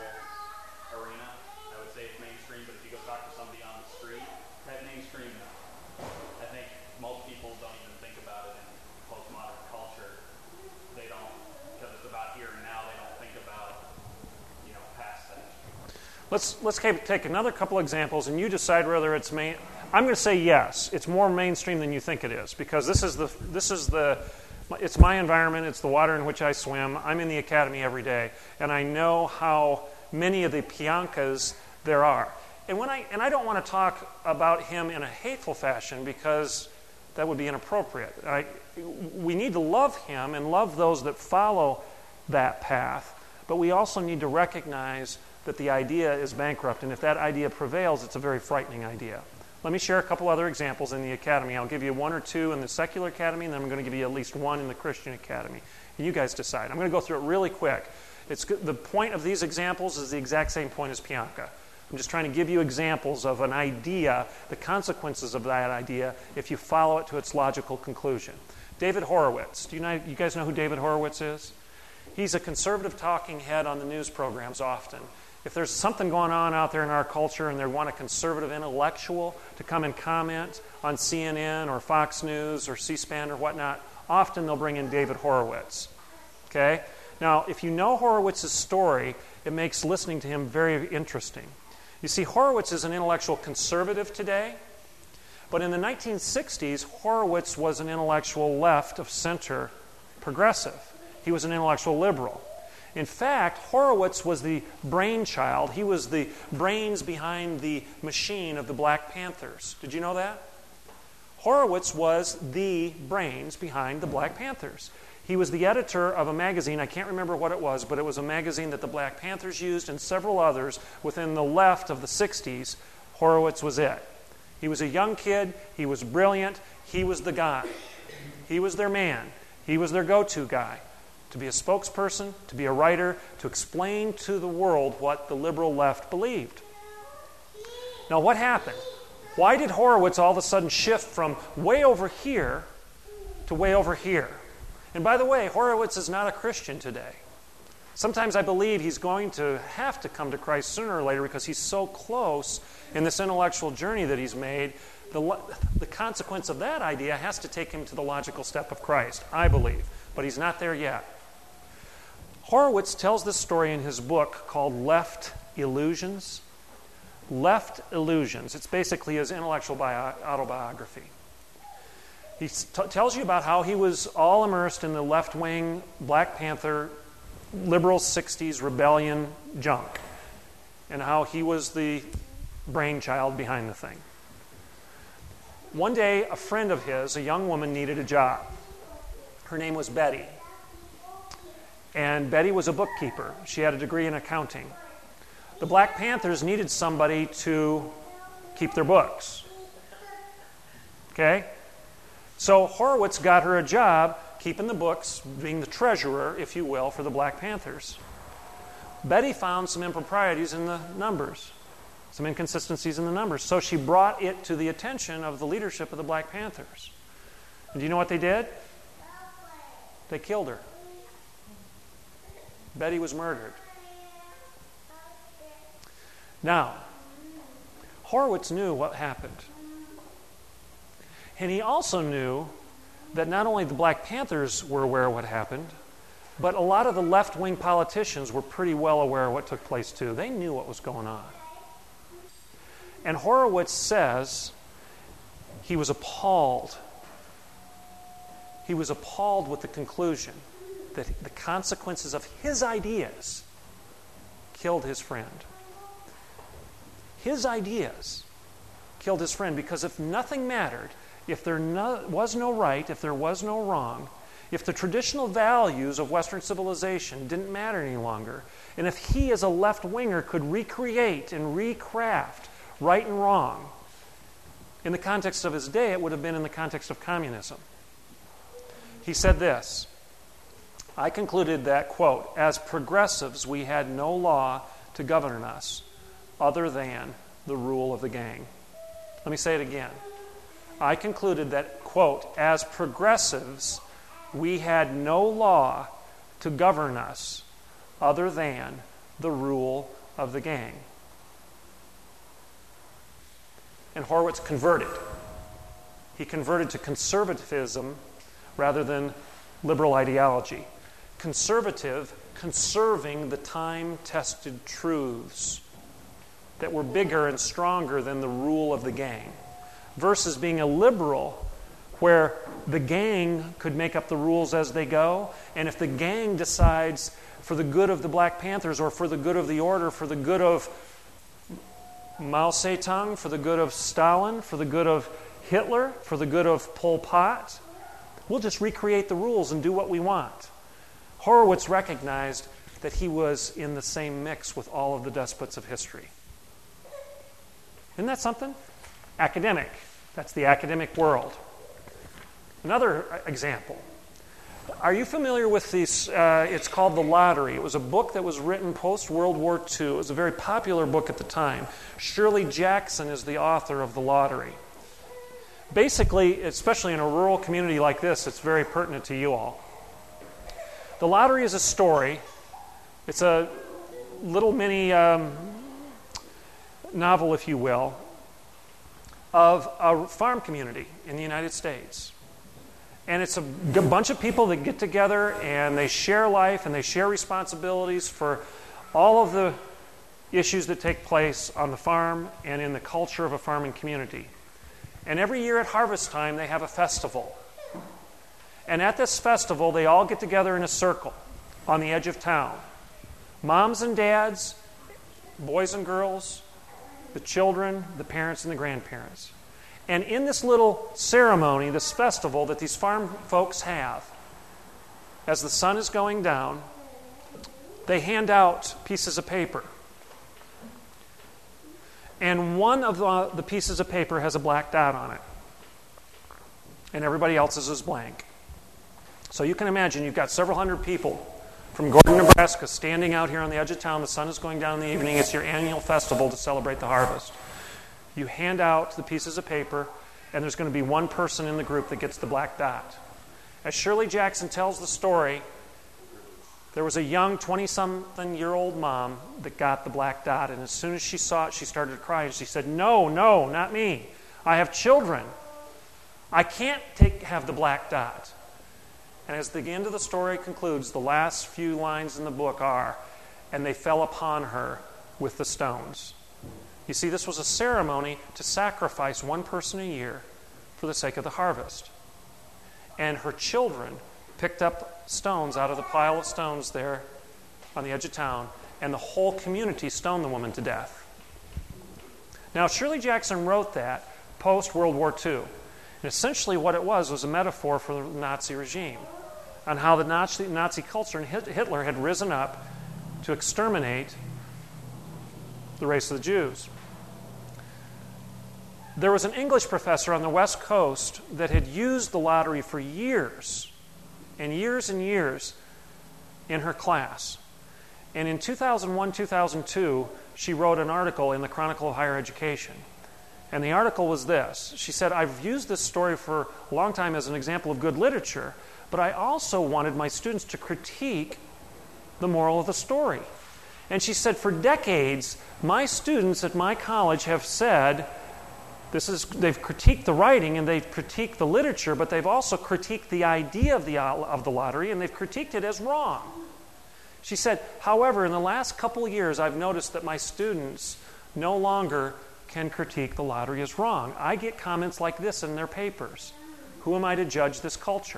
arena. I would say it's mainstream, but if you go talk to somebody on the street, that mainstream, no. I think most people don't even think about it in postmodern culture. They don't, because it's about here and now, they don't think about, you know, past things. Let's let's take another couple examples and you decide whether it's main. I'm going to say yes. It's more mainstream than you think it is because this is the this is the it's my environment. It's the water in which I swim. I'm in the academy every day, and I know how many of the Piancas there are. And when I and I don't want to talk about him in a hateful fashion because that would be inappropriate. I, we need to love him and love those that follow that path, but we also need to recognize that the idea is bankrupt, and if that idea prevails, it's a very frightening idea. Let me share a couple other examples in the academy. I'll give you one or two in the secular academy, and then I'm going to give you at least one in the Christian academy. And you guys decide. I'm going to go through it really quick. It's the point of these examples is the exact same point as Pianka. I'm just trying to give you examples of an idea, the consequences of that idea, if you follow it to its logical conclusion. David Horowitz. Do you, know, you guys know who David Horowitz is? He's a conservative talking head on the news programs often. If there's something going on out there in our culture and they want a conservative intellectual to come and comment on C N N or Fox News or C-SPAN or whatnot, often they'll bring in David Horowitz. Okay? Now, if you know Horowitz's story, it makes listening to him very interesting. You see, Horowitz is an intellectual conservative today, but in the nineteen sixties, Horowitz was an intellectual left of center progressive. He was an intellectual liberal. In fact, Horowitz was the brainchild. He was the brains behind the machine of the Black Panthers. Did you know that? Horowitz was the brains behind the Black Panthers. He was the editor of a magazine, I can't remember what it was, but it was a magazine that the Black Panthers used and several others within the left of the sixties. Horowitz was it. He was a young kid. He was brilliant. He was the guy. He was their man. He was their go-to guy. To be a spokesperson, to be a writer, to explain to the world what the liberal left believed. Now, what happened? Why did Horowitz all of a sudden shift from way over here to way over here? And by the way, Horowitz is not a Christian today. Sometimes I believe he's going to have to come to Christ sooner or later because he's so close in this intellectual journey that he's made. The, the consequence of that idea has to take him to the logical step of Christ, I believe. But he's not there yet. Horowitz tells this story in his book called Left Illusions. Left Illusions. It's basically his intellectual bio- autobiography. He t- tells you about how he was all immersed in the left-wing Black Panther, liberal sixties rebellion junk, and how he was the brainchild behind the thing. One day, a friend of his, a young woman, needed a job. Her name was Betty. And Betty was a bookkeeper. She had a degree in accounting. The Black Panthers needed somebody to keep their books. Okay? So Horowitz got her a job keeping the books, being the treasurer, if you will, for the Black Panthers. Betty found some improprieties in the numbers, some inconsistencies in the numbers. So she brought it to the attention of the leadership of the Black Panthers. And do you know what they did? They killed her. Betty was murdered. Now, Horowitz knew what happened. And he also knew that not only the Black Panthers were aware of what happened, but a lot of the left-wing politicians were pretty well aware of what took place too. They knew what was going on. And Horowitz says he was appalled. He was appalled with the conclusion that the consequences of his ideas killed his friend. His ideas killed his friend because if nothing mattered, if there no, was no right, if there was no wrong, if the traditional values of Western civilization didn't matter any longer, and if he as a left-winger could recreate and recraft right and wrong, in the context of his day, it would have been in the context of communism. He said this, I concluded that, quote, as progressives, we had no law to govern us other than the rule of the gang. Let me say it again. I concluded that, quote, as progressives, we had no law to govern us other than the rule of the gang. And Horowitz converted. He converted to conservatism rather than liberal ideology. Conservative, conserving the time-tested truths that were bigger and stronger than the rule of the gang, versus being a liberal where the gang could make up the rules as they go, and if the gang decides for the good of the Black Panthers or for the good of the order, for the good of Mao Zedong, for the good of Stalin, for the good of Hitler, for the good of Pol Pot, we'll just recreate the rules and do what we want. Horowitz recognized that he was in the same mix with all of the despots of history. Isn't that something? Academic. That's the academic world. Another example. Are you familiar with these? Uh, it's called The Lottery. It was a book that was written post-World War Two. It was a very popular book at the time. Shirley Jackson is the author of The Lottery. Basically, especially in a rural community like this, it's very pertinent to you all. The Lottery is a story. It's a little mini um, novel, if you will, of a farm community in the United States. And it's a g- bunch of people that get together and they share life and they share responsibilities for all of the issues that take place on the farm and in the culture of a farming community. And every year at harvest time, they have a festival. And at this festival, they all get together in a circle on the edge of town. Moms and dads, boys and girls, the children, the parents, and the grandparents. And in this little ceremony, this festival that these farm folks have, as the sun is going down, they hand out pieces of paper. And one of the, the pieces of paper has a black dot on it. And everybody else's is blank. So you can imagine you've got several hundred people from Gordon, Nebraska, standing out here on the edge of town. The sun is going down in the evening. It's your annual festival to celebrate the harvest. You hand out the pieces of paper, and there's going to be one person in the group that gets the black dot. As Shirley Jackson tells the story, there was a young twenty-something-year-old mom that got the black dot, and as soon as she saw it, she started crying. She said, no, no, not me. I have children. I can't take have the black dot. And as the end of the story concludes, the last few lines in the book are, and they fell upon her with the stones. You see, this was a ceremony to sacrifice one person a year for the sake of the harvest. And her children picked up stones out of the pile of stones there on the edge of town, and the whole community stoned the woman to death. Now, Shirley Jackson wrote that post-World War Two. And essentially what it was was a metaphor for the Nazi regime, on how the Nazi, Nazi culture and Hitler had risen up to exterminate the race of the Jews. There was an English professor on the West Coast that had used the lottery for years and years and years in her class. And in two thousand one, two thousand two, she wrote an article in the Chronicle of Higher Education. And the article was this. She said, I've used this story for a long time as an example of good literature, but I also wanted my students to critique the moral of the story. And she said, for decades, my students at my college have said, this is, they've critiqued the writing and they've critiqued the literature, but they've also critiqued the idea of the, of the lottery, and they've critiqued it as wrong. She said, however, in the last couple of years, I've noticed that my students no longer can critique the lottery as wrong. I get comments like this in their papers. Who am I to judge this culture?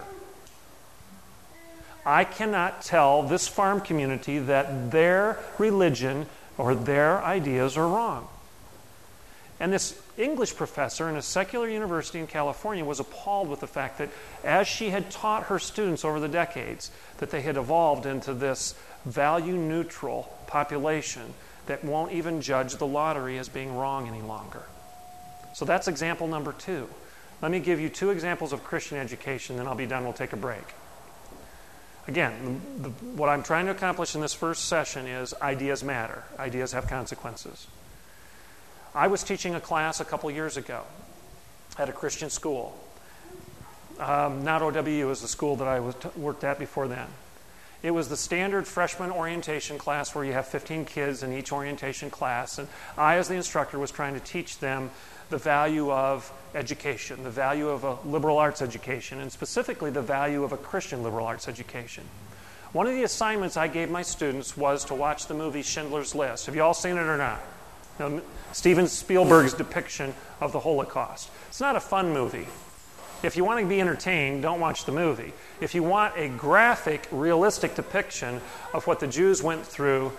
I cannot tell this farm community that their religion or their ideas are wrong. And this English professor in a secular university in California was appalled with the fact that as she had taught her students over the decades, that they had evolved into this value-neutral population that won't even judge the lottery as being wrong any longer. So that's example number two. Let me give you two examples of Christian education, then I'll be done. We'll take a break. Again, the, the, what I'm trying to accomplish in this first session is ideas matter. Ideas have consequences. I was teaching a class a couple years ago at a Christian school. Um, not O W U is the school that I was t- worked at before then. It was the standard freshman orientation class where you have fifteen kids in each orientation class. And I, as the instructor, was trying to teach them the value of education, the value of a liberal arts education, and specifically the value of a Christian liberal arts education. One of the assignments I gave my students was to watch the movie Schindler's List. Have you all seen it or not? Now, Steven Spielberg's depiction of the Holocaust. It's not a fun movie. If you want to be entertained, don't watch the movie. If you want a graphic, realistic depiction of what the Jews went through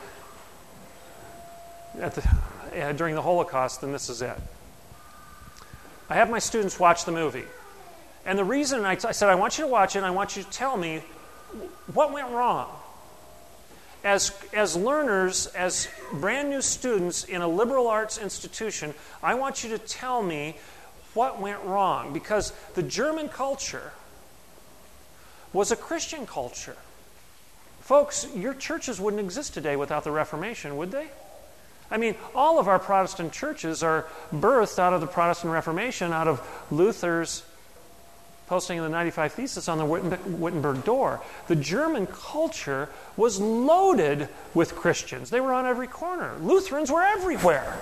at the, uh, during the Holocaust, then this is it. I have my students watch the movie. And the reason I, t- I said, I want you to watch it, and I want you to tell me what went wrong. As, as learners, as brand new students in a liberal arts institution, I want you to tell me what went wrong. Because the German culture was a Christian culture. Folks, your churches wouldn't exist today without the Reformation, would they? I mean, all of our Protestant churches are birthed out of the Protestant Reformation, out of Luther's posting of the ninety-five Thesis on the Wittenberg door. The German culture was loaded with Christians. They were on every corner. Lutherans were everywhere.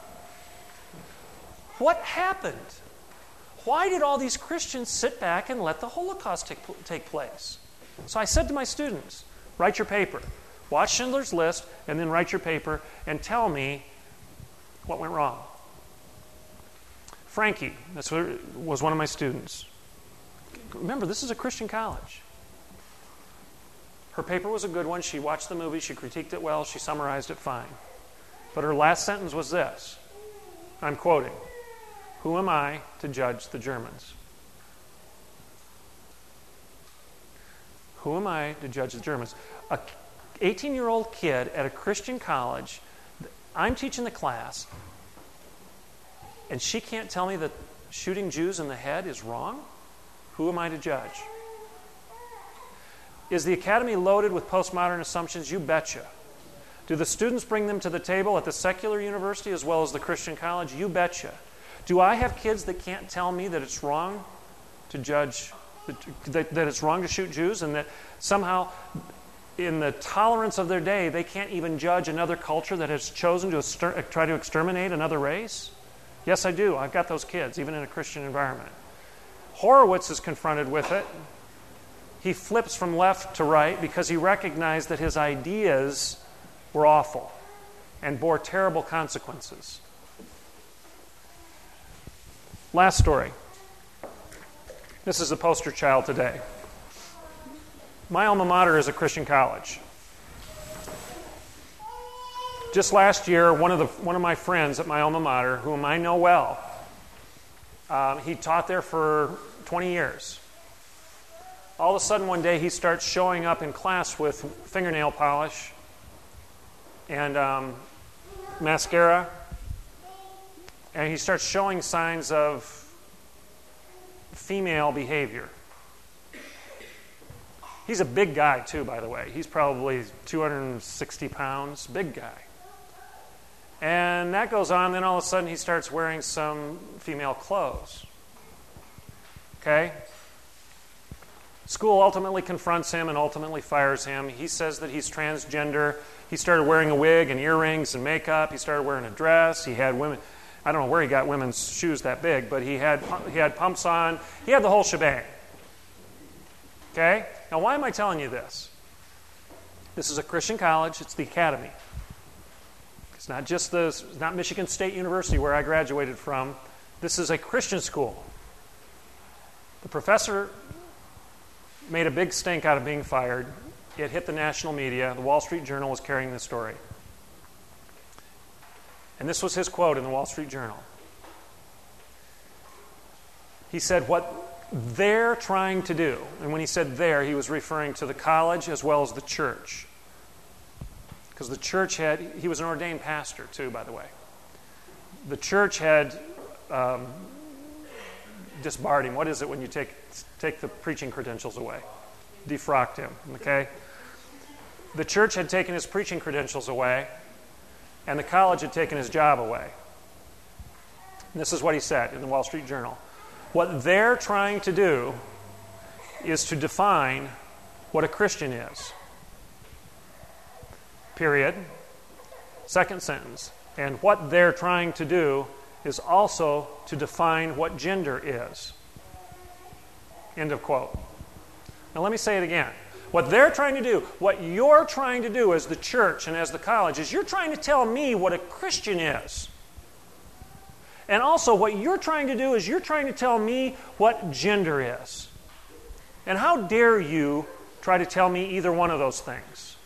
What happened? Why did all these Christians sit back and let the Holocaust take, take place? So I said to my students, write your paper. Watch Schindler's List, and then write your paper and tell me what went wrong. Frankie, this was one of my students. Remember, this is a Christian college. Her paper was a good one. She watched the movie. She critiqued it well. She summarized it fine. But her last sentence was this. I'm quoting. Who am I to judge the Germans? Who am I to judge the Germans? A eighteen-year-old kid at a Christian college, I'm teaching the class, and she can't tell me that shooting Jews in the head is wrong? Who am I to judge? Is the academy loaded with postmodern assumptions? You betcha. Do the students bring them to the table at the secular university as well as the Christian college? You betcha. Do I have kids that can't tell me that it's wrong to judge, that, that it's wrong to shoot Jews, and that somehow in the tolerance of their day, they can't even judge another culture that has chosen to exter- try to exterminate another race? Yes, I do. I've got those kids, even in a Christian environment. Horowitz is confronted with it. He flips from left to right because he recognized that his ideas were awful and bore terrible consequences. Last story. This is the poster child today. My alma mater is a Christian college. Just last year, one of the one of my friends at my alma mater, whom I know well, um, he taught there for twenty years. All of a sudden, one day, he starts showing up in class with fingernail polish and um, mascara, and he starts showing signs of female behavior. He's a big guy, too, by the way. He's probably two hundred sixty pounds, big guy. And that goes on, then all of a sudden he starts wearing some female clothes. Okay? School ultimately confronts him and ultimately fires him. He says that he's transgender. He started wearing a wig and earrings and makeup. He started wearing a dress. He had women... I don't know where he got women's shoes that big, but he had he had pumps on. He had the whole shebang. Okay? Now, why am I telling you this? This is a Christian college. It's the academy. It's not just the, it's not Michigan State University where I graduated from. This is a Christian school. The professor made a big stink out of being fired. It hit the national media. The Wall Street Journal was carrying the story. And this was his quote in the Wall Street Journal. He said what they're trying to do. And when he said there, he was referring to the college as well as the church. Because the church had, he was an ordained pastor too, by the way. The church had um, disbarred him. What is it when you take take the preaching credentials away? Defrocked him, okay? The church had taken his preaching credentials away, and the college had taken his job away. And this is what he said in the Wall Street Journal. What they're trying to do is to define what a Christian is. Period. Second sentence. And what they're trying to do is also to define what gender is. End of quote. Now let me say it again. What they're trying to do, what you're trying to do as the church and as the college, is you're trying to tell me what a Christian is. And also what you're trying to do is you're trying to tell me what gender is. And how dare you try to tell me either one of those things?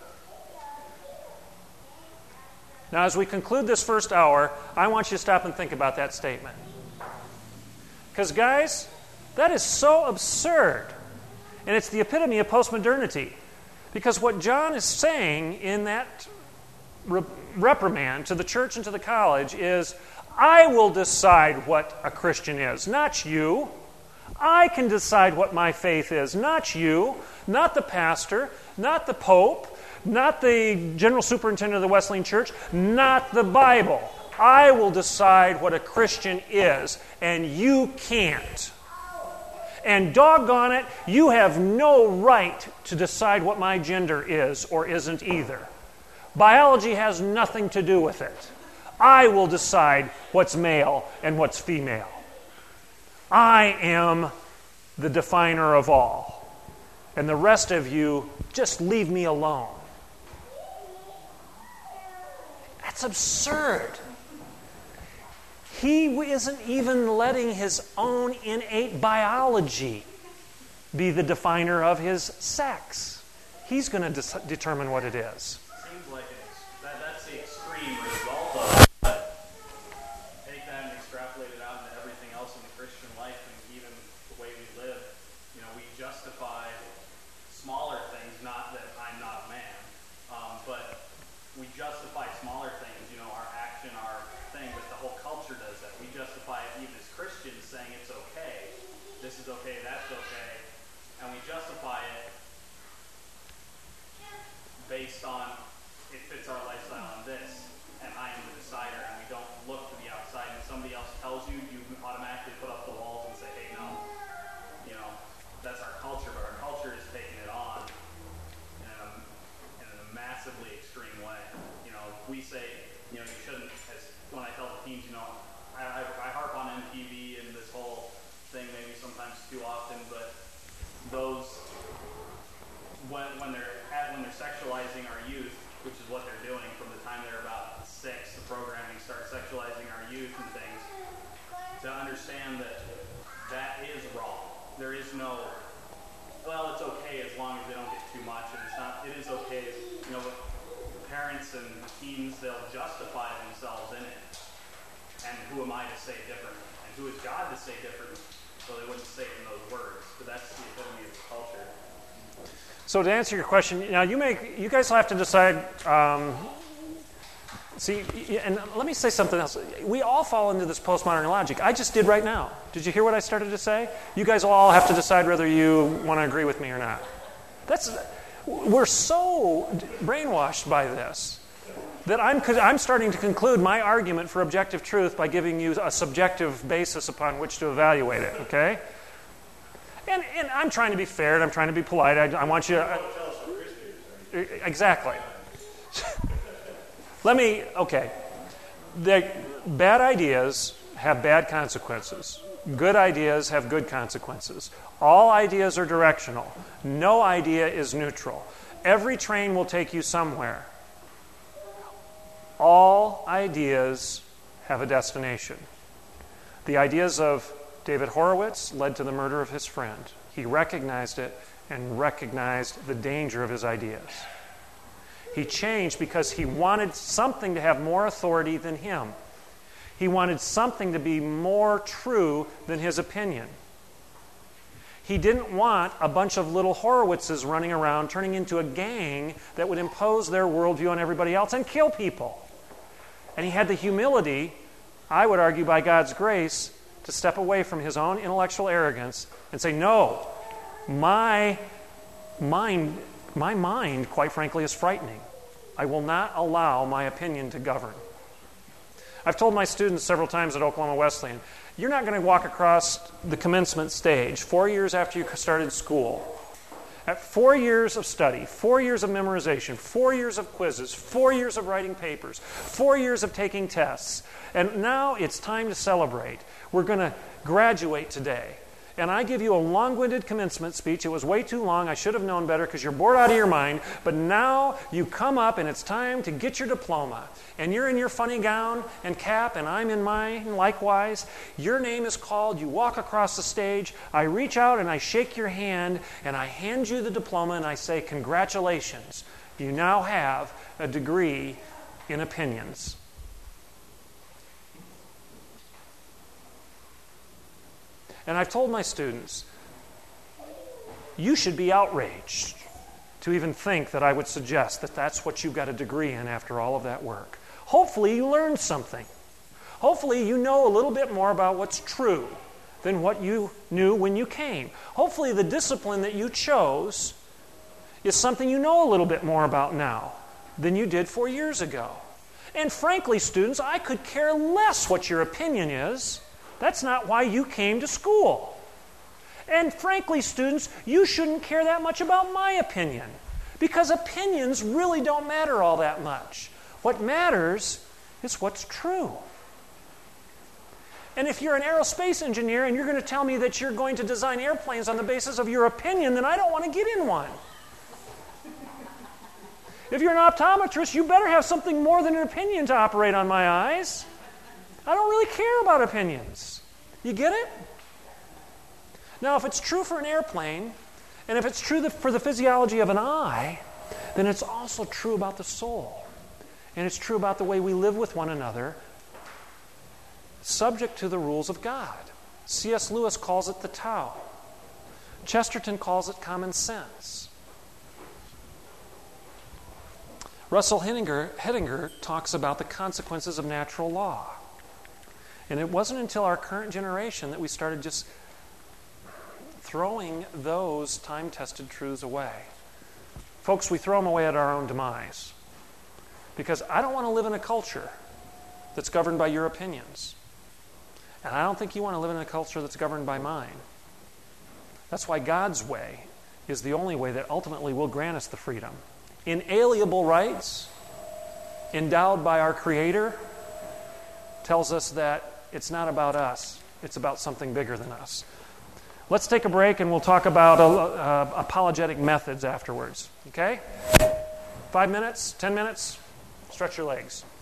Now, as we conclude this first hour, I want you to stop and think about that statement. Because, guys, that is so absurd. And it's the epitome of postmodernity. Because what John is saying in that re- reprimand to the church and to the college is, I will decide what a Christian is, not you. I can decide what my faith is, not you, not the pastor, not the pope, not the general superintendent of the Wesleyan Church, not the Bible. I will decide what a Christian is, and you can't. And doggone it, you have no right to decide what my gender is or isn't either. Biology has nothing to do with it. I will decide what's male and what's female. I am the definer of all. And the rest of you, just leave me alone. That's absurd. He isn't even letting his own innate biology be the definer of his sex. He's going to de- determine what it is. Seems like it's, that, that's the extreme result of it. But take that and extrapolate it out into everything else in the Christian life and even the way we live. You know, we justify smaller things, not that I'm not a man, um, but we justify smaller things, you know, our action, our thing, but the whole culture does that. We justify it even as Christians, saying it's okay, this is okay, that's okay, and we justify it based on it fits our lifestyle on this, and I am the decider, and we don't look to the outside, and somebody else tells you, you automatically put up the walls and say, hey, no, you know, that's our culture, but our culture is taking it on in a, in a massively extreme way. You know, we say, you know, you shouldn't, as when I tell the teams, you know, I, I, I harp on M T V and this whole thing maybe sometimes too often, but those, when, when they're at, when they're sexualizing our youth, which is what they're doing from the time they're about six, the programming starts sexualizing our youth and things, to understand that that is wrong. There is no, well, it's okay as long as they don't get too much, and it's not, it is okay, you know, parents and teens, they'll justify themselves in it. And who am I to say different? And who is God to say different? So they wouldn't say it in those words. But that's the epitome of the culture. So to answer your question, now you make you guys will have to decide. Um, see, and let me say something else. We all fall into this postmodern logic. I just did right now. Did you hear what I started to say? You guys will all have to decide whether you want to agree with me or not. That's we're so brainwashed by this that I'm I'm starting to conclude my argument for objective truth by giving you a subjective basis upon which to evaluate it. Okay. And, and I'm trying to be fair, and I'm trying to be polite. I, I want you to... Uh, exactly. Let me... Okay. The bad ideas have bad consequences. Good ideas have good consequences. All ideas are directional. No idea is neutral. Every train will take you somewhere. All ideas have a destination. The ideas of David Horowitz led to the murder of his friend. He recognized it and recognized the danger of his ideas. He changed because he wanted something to have more authority than him. He He wanted something to be more true than his opinion. He didn't want a bunch of little Horowitzes running around turning into a gang that would impose their worldview on everybody else and kill people. And he had the humility, I would argue by God's grace, to step away from his own intellectual arrogance and say, no, my mind, my mind, quite frankly, is frightening. I will not allow my opinion to govern. I've told my students several times at Oklahoma Wesleyan, you're not going to walk across the commencement stage four years after you started school. At four years of study, four years of memorization, four years of quizzes, four years of writing papers, four years of taking tests, and now it's time to celebrate. We're going to graduate today. And I give you a long-winded commencement speech. It was way too long. I should have known better because you're bored out of your mind. But now you come up and it's time to get your diploma. And you're in your funny gown and cap, and I'm in mine likewise. Your name is called. You walk across the stage. I reach out and I shake your hand, and I hand you the diploma, and I say, congratulations. You now have a degree in opinions. And I've told my students, you should be outraged to even think that I would suggest that that's what you've got a degree in after all of that work. Hopefully you learned something. Hopefully you know a little bit more about what's true than what you knew when you came. Hopefully the discipline that you chose is something you know a little bit more about now than you did four years ago. And frankly, students, I could care less what your opinion is. That's not why you came to school. And frankly, students, you shouldn't care that much about my opinion, because opinions really don't matter all that much. What matters is what's true. And if you're an aerospace engineer and you're going to tell me that you're going to design airplanes on the basis of your opinion, then I don't want to get in one. If you're an optometrist, you better have something more than an opinion to operate on my eyes. I don't really care about opinions. You get it? Now, if it's true for an airplane, and if it's true for the physiology of an eye, then it's also true about the soul. And it's true about the way we live with one another, subject to the rules of God. C S Lewis calls it the Tao. Chesterton calls it common sense. Russell Hedinger, Hedinger talks about the consequences of natural law. And it wasn't until our current generation that we started just throwing those time-tested truths away. Folks, we throw them away at our own demise. Because I don't want to live in a culture that's governed by your opinions. And I don't think you want to live in a culture that's governed by mine. That's why God's way is the only way that ultimately will grant us the freedom. Inalienable rights, endowed by our Creator, tells us that it's not about us. It's about something bigger than us. Let's take a break and we'll talk about uh, uh, apologetic methods afterwards. Okay? Five minutes? Ten minutes? Stretch your legs.